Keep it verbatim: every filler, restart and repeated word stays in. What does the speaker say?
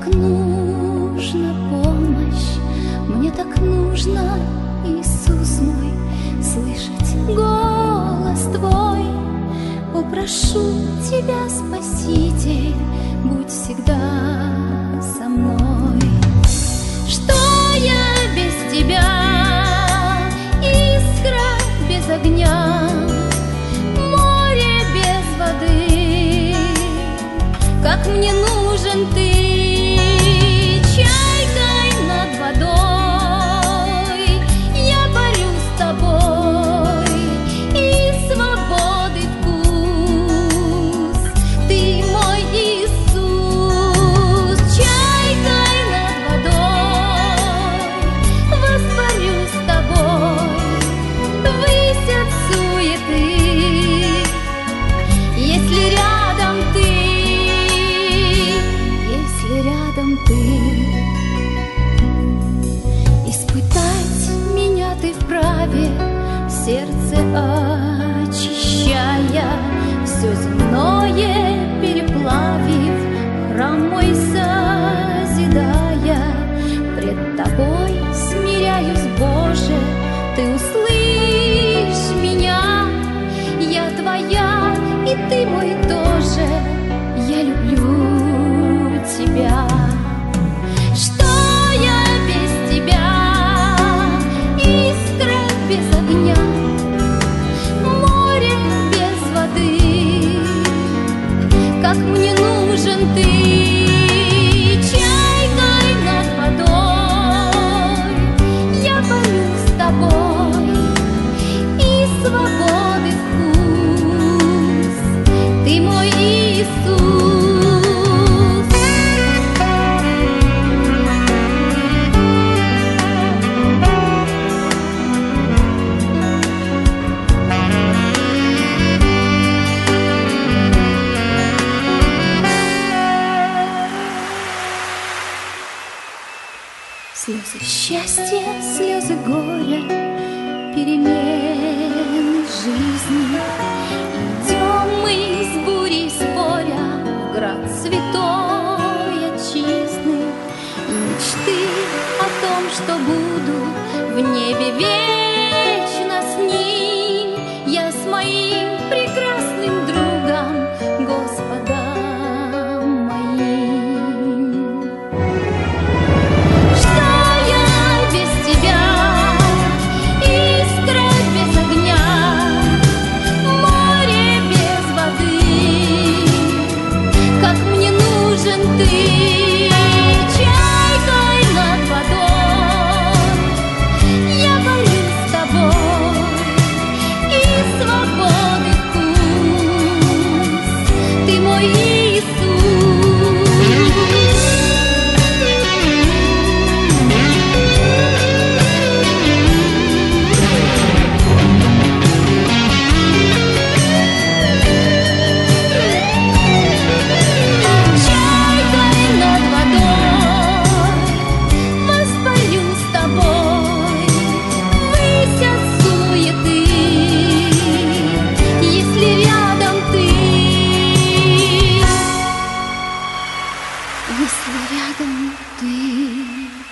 так нужна помощь, мне так нужно, Иисус мой, слышать голос Твой. Попрошу Тебя, Спаситель, будь всегда со мной. Что я без Тебя, искра без огня, море без воды, как мне нужен Ты, чайкой над водой. Я парю с Тобой, и свободы вкус. Ты мой Иисус, чайкой над водой. Воспарю с Тобой, высь от суеты. Если рядом Ты, рядом Ты, испытать меня Ты вправе, сердце очищая, все земное переплавив, храм мой созидая. Пред Тобой смиряюсь, Боже, Ты услышь меня. Я Твоя, и Ты мой тоже, я люблю Тебя. Что я без Тебя, искра без огня, море без воды, как мне нужен Ты, чайкой над водой. Я парю с Тобой, и свободы вкус. Ты мой Иисус. Слезы счастья, слезы горя, перемены жизни. Идем мы с бурей споря в град святой отчизны. И мечты о том, что буду в небе вечно с ним. Я с моим прекрасным другом, Господом моим. Ты, чайкой над водой. Я парю с Тобой, и свободы вкус. Ты мой если рядом Ты.